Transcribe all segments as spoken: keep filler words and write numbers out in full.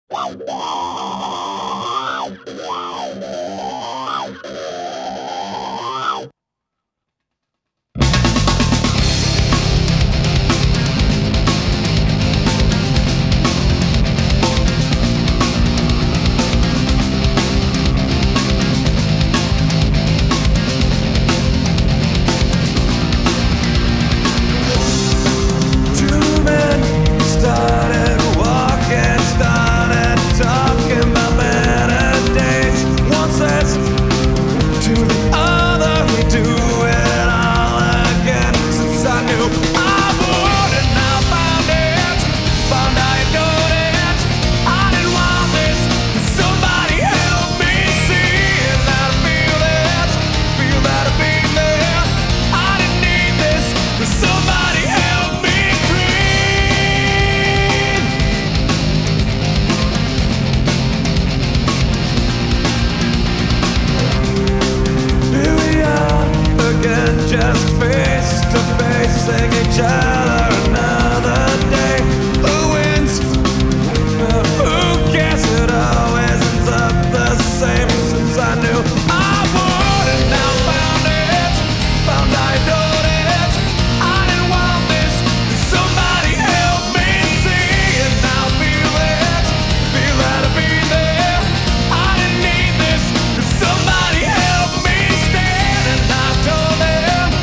Just face to face, sing each other another day. Who wins? But who cares? It always ends up the same. Since I knew I would, and now found it, found I adored it. I didn't want this. Somebody help me see it now. Feel it, feel that I've been there. I didn't need this. Somebody help me stand, and I told it.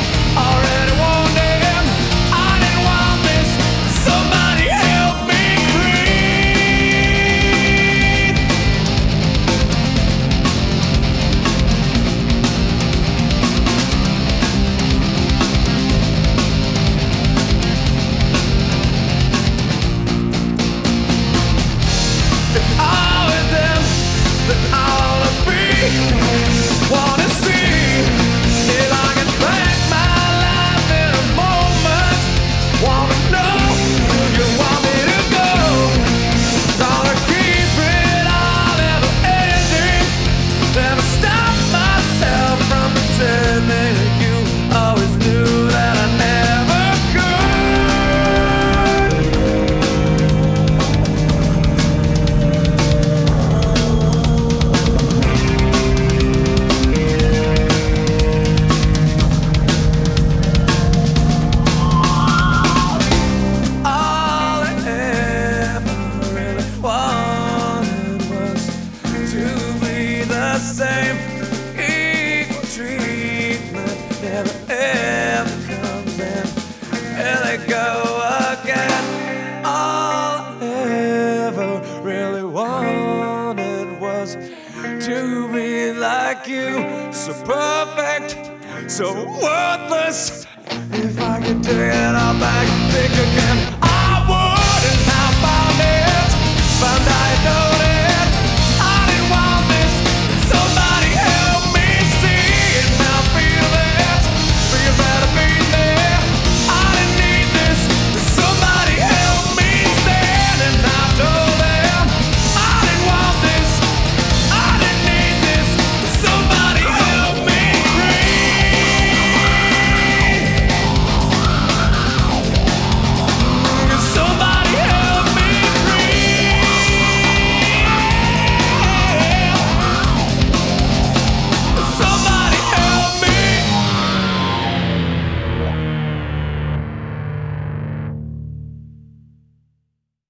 Wanna see if I can break my life in a moment. Wanna know where you want me to go. Gonna keep it all, never ending. Never stop myself from pretending you always knew that I never same equal treatment never ever comes in. Here they go again. All I ever really wanted was to be like you, so perfect, so worthless. If I could take it all back, think again, I would, and I found it.